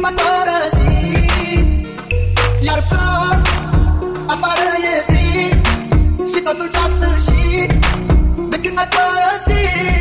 m-a părăsit, iar plouă, afară e frig și totul s-a sfârșit de când m-ai părăsit.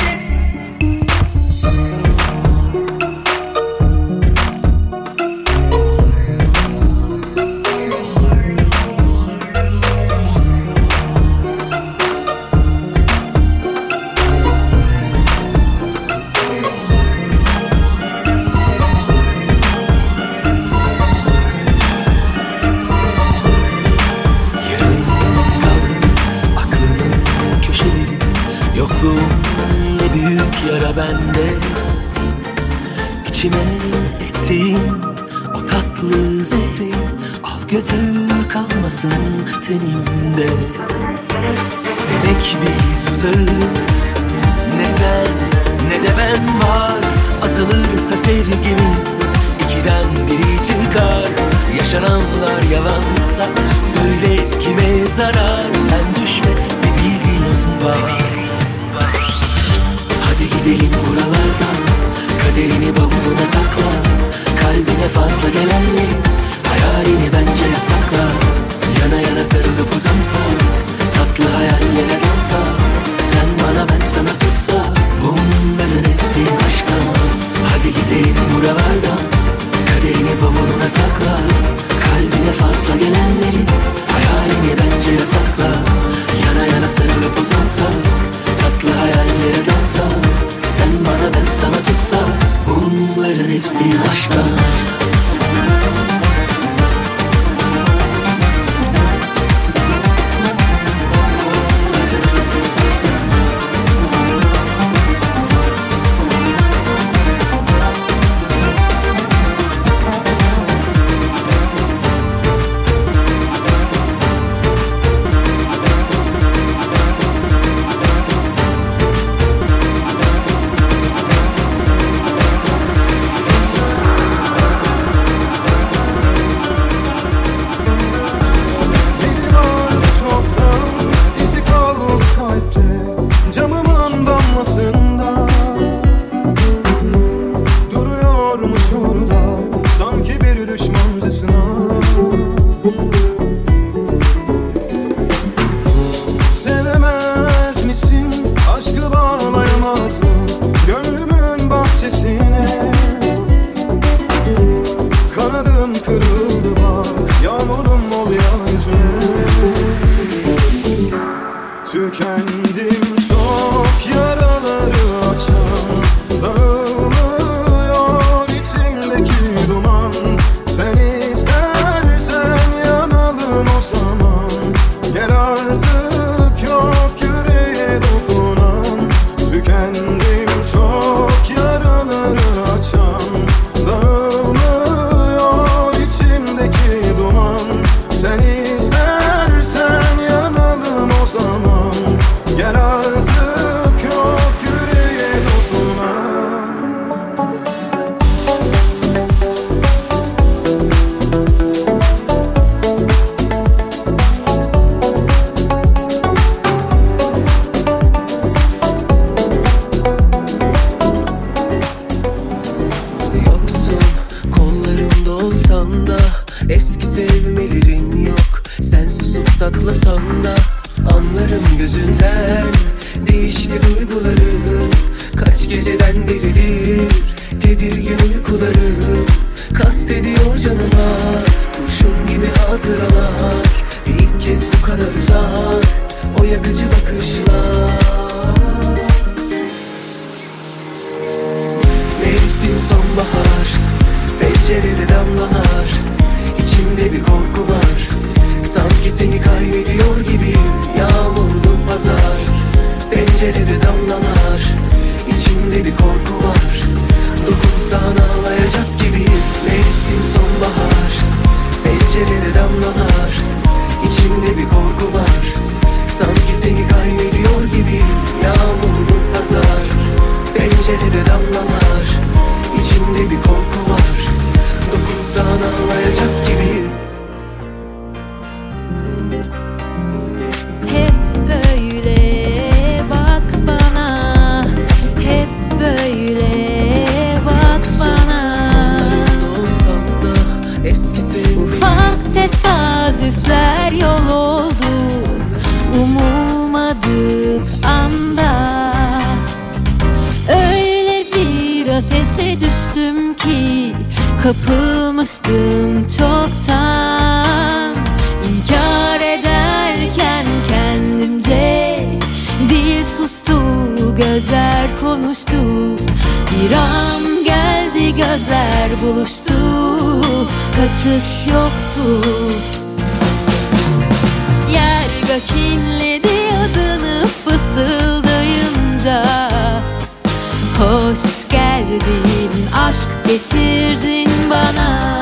Ne büyük yara bende, İçime ektiğim o tatlı zehri al götür kalmasın tenimde. Demek biz uzağız, ne sen ne de ben var. Azalırsa sevgimiz ikiden biri çıkar. Yaşananlar yalansa söyle kime zarar. Sen düşme bir bildiğin var. Hadi gidelim buralardan, kaderini bavuluna sakla. Kalbine fazla gelenleri, hayalini bence sakla. Yana yana sarılıp uzansak, tatlı hayallere dalsak. Sen bana ben sana tutsa, bunların hepsi aşka. Hadi gidelim buralardan, kaderini bavuluna sakla. Kalbine fazla gelenleri, hayalini bence sakla. Yana yana sarılıp uzansak, tatlı hayallere dalsa. Sen bana ben sana tutsa, bunların hepsi aşka. Tükendim çok yaraları açan, dağılıyor içimdeki duman. Sen istersen yanalım o zaman. Gel artık yok yüreğe dokunan. Tükendim çok yaraları açan, dağılıyor içimdeki duman. Sen istersen yanalım o zaman. Gel artık yok yüreğe dokunan. Yoksun kollarımda olsan da, eski sevmelerin yok. Sen susup saklasan da anlarım gözünden. Değişti duygularım, kaç geceden beridir tedirgin uykularım. Kastediyor canıma kurşun gibi hatıralar. İlk kez bu kadar uzak o yakıcı bakışlar. Mevsim sonbahar, pencerede damlalar. İçimde bir korku var, sanki seni kaybediyor gibiyim. Yağmurlu pazar, pencerede damlalar. İçimde bir korku var, dokunsan ağlayacak gibiyim. Mevsim sonbahar, pencerede damlalar. İçimde bir korku var, sanki seni kaybediyor gibiyim. Yağmurlu pazar, pencerede damlalar. İçimde bir korku var, dokunsan düştüm ki kapılmıştım çoktan. İnkar ederken kendimce dil sustu, gözler konuştu. Bir an geldi gözler buluştu, kaçış yoktu. Yer gök inledi adını fısıldayınca. Hoş geldin, aşk getirdin bana.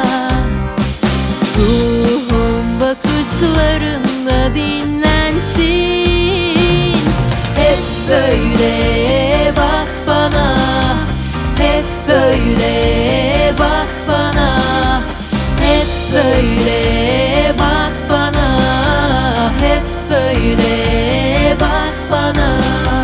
Ruhum bakışlarında dinlensin. Hep böyle bak bana, hep böyle bak bana, hep böyle bak bana, hep böyle bak bana.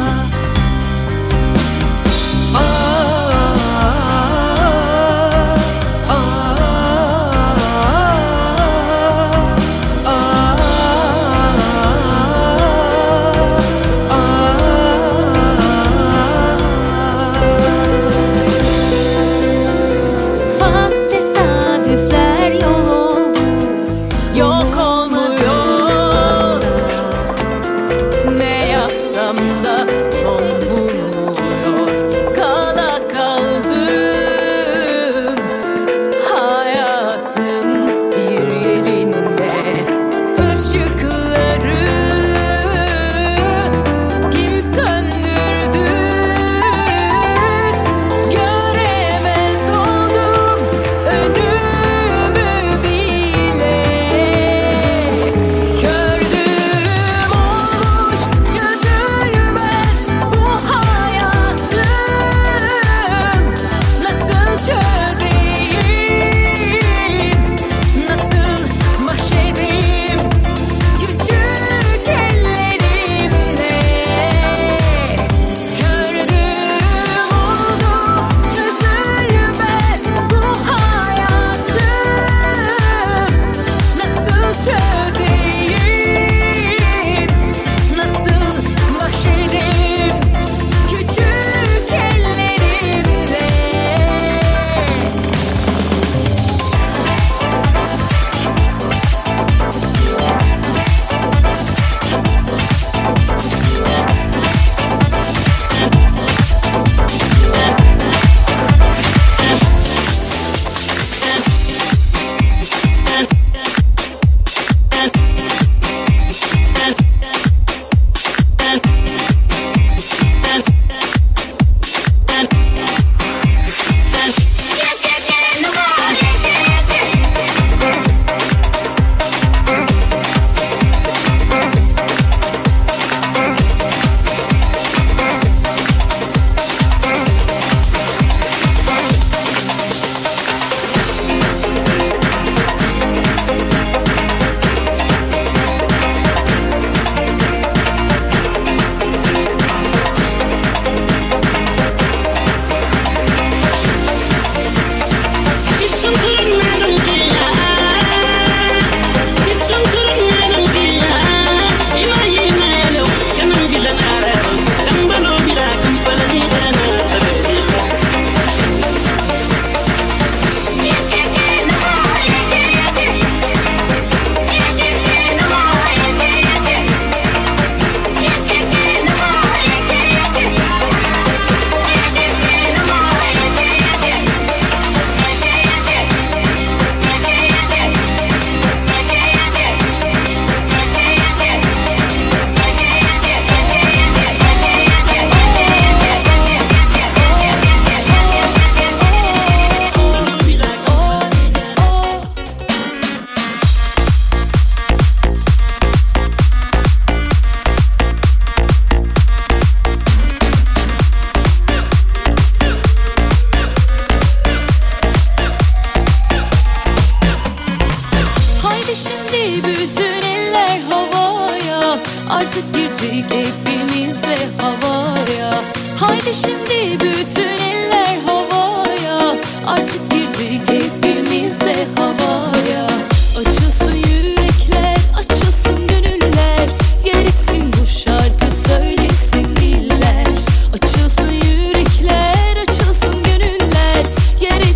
Haydi şimdi bütün eller havaya, artık girdik hepimiz de havaya. Açılsın yürekler, açılsın gönüller, yer etsin bu şarkı söylesin diller. Açılsın yürekler, açılsın gönüller, yer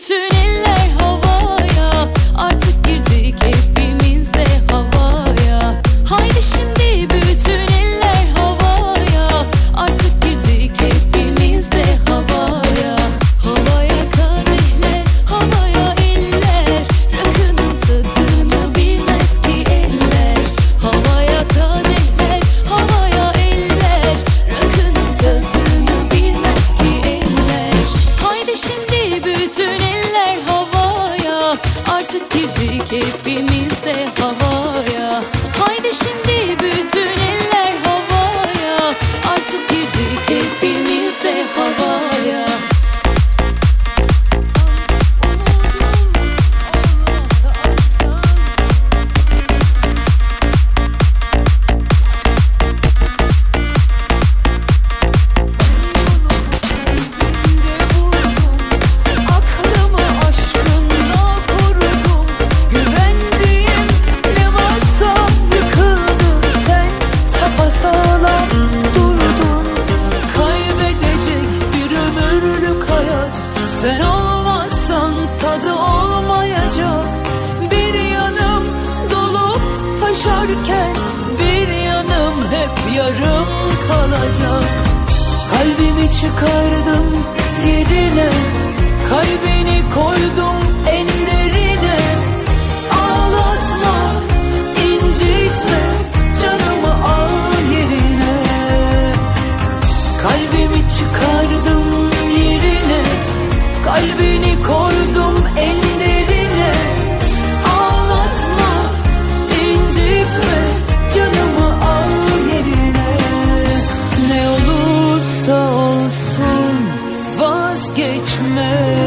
bütün eller havaya, artık girdik hepimiz de havaya. Haydi şimdi bütün eller havaya, artık girdik hepimiz de havaya. Havaya kadehler, havaya eller, rakının tadını bilmez ki eller. Havaya kadehler, havaya eller, rakının tadını bilmez ki eller. Haydi şimdi bütün eller havaya, artık girdik hepimiz de havaya. Haydi şimdi bütün eller havaya, artık girdik hepimiz de havaya. Aklımı aşkınla korudum, güvendiğim ne varsa yıkıldı. Sen sapasağlam durdun, kaybedecek bir ömürlük hayat. Sen olmazsan tadı olmayacak. Bir yanım dolup taşarken, bir yanım hep yarım kalacak. Kalbimi çıkardım yerine, kalbini koydum en derine. Ağlatma, incitme, canımı al yerine. Kalbimi çıkardım yerine, kalbini koydum en derine. Ağlatma, incitme, canımı al yerine. Ne olursa olsun vazgeçme.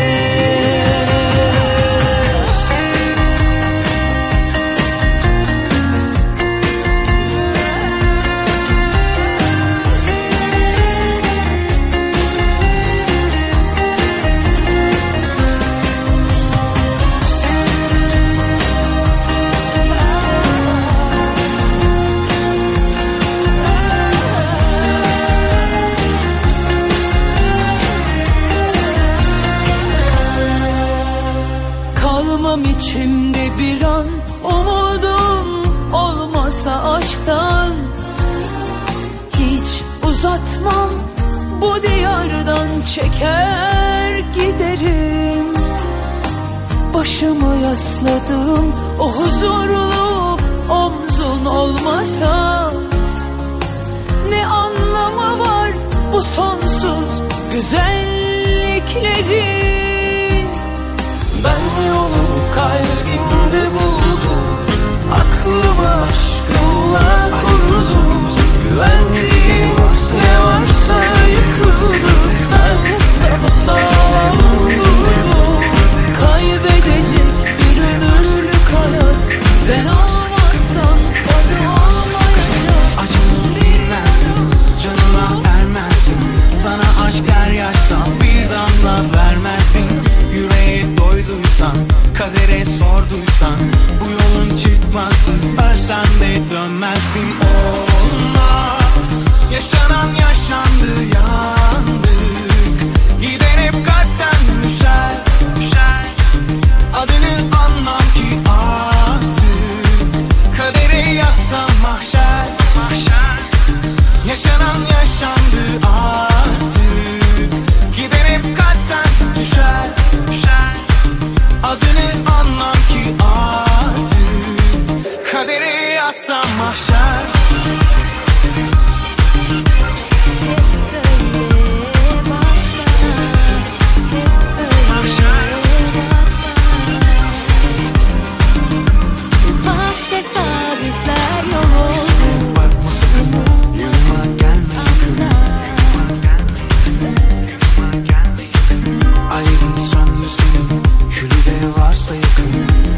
Kalmam içimde bir an, umudum olmasa aşktan. Hiç uzatmam, bu diyardan çeker giderim. Başımı yasladım, o huzurlu omzun olmasa. Ne anlamı var bu sonsuz güzelliklerin? Ben yolu kalbimde buldum, aklımı aşkınla korudum. Güvendiğim ne varsa yıkıldı. Sen sapasağlam durdun, Kaybedecek bir ömürlük hayat. Sen olmazsan tadı olmayacak. acını bilmezdim, canına ermezdim. Sana aşk deryaysam bir damla vermezdim. Yüreğe doyduysan, kadere sorduysan, bu yolun çıkmazdı. Ölsem de dönmezdim. Olmaz, yaşanan yaşandı, yandık. Giden hep kalpten düşer. Adını anlam ki artık, kadere yazsam mahşer. Yaşanan yaşandı artık, giden hep kalpten düşer. Adını anlam ki artık, kadere yazsam mahşer. Ufak tesadüfler yol oldu. Bakma sakın, yanıma gelme yakın. Alevin söndü senin, külü de varsa yakın.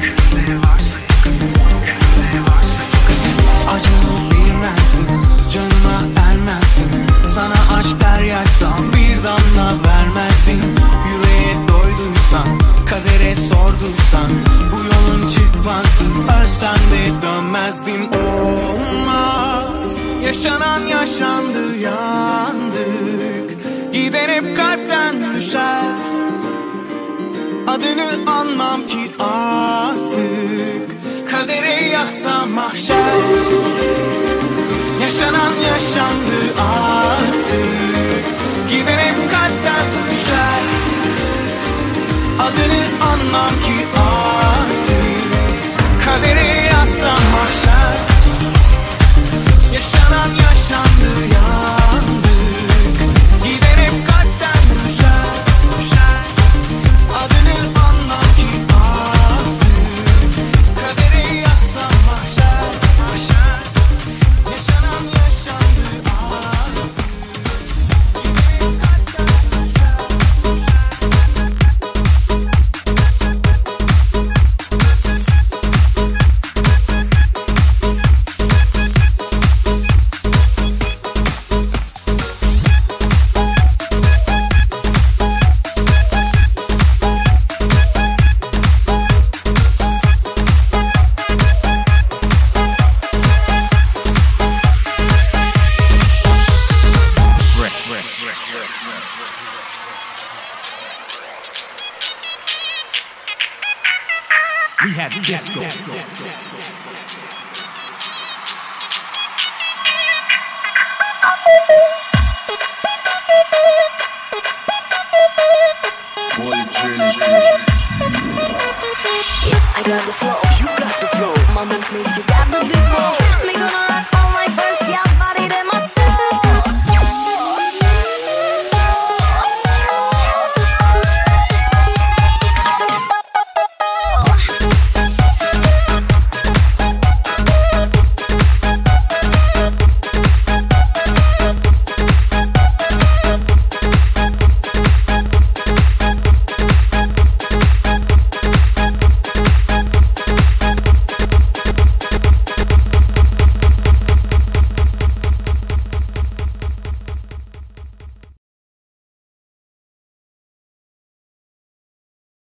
Acını bilmezdim, canına ermezdim. Sana aşk deryaysam bir damla vermezdim. Yüreğe doyduysan, kadere sorduysan, bu yolun çıkmazdı. Ölsem de dönmezdim. Olmaz, yaşanan yaşandı, yandık. Giden hep kalpten düşer. Adını anmam ki artık, kadere yazsam mahşer. Yaşanan yaşandı artık, giden hep kalpten düşer. Adını anmam ki artık, kadere yazsam mahşer. Yaşanan yaşandı yandık, giden hep kalpten düşer. Adını anlam ki artık, kadere yazsam mahşer. Yaşanan yaşandı artık, giden hep kalpten düşer. We had disco. Yes, I got the flow.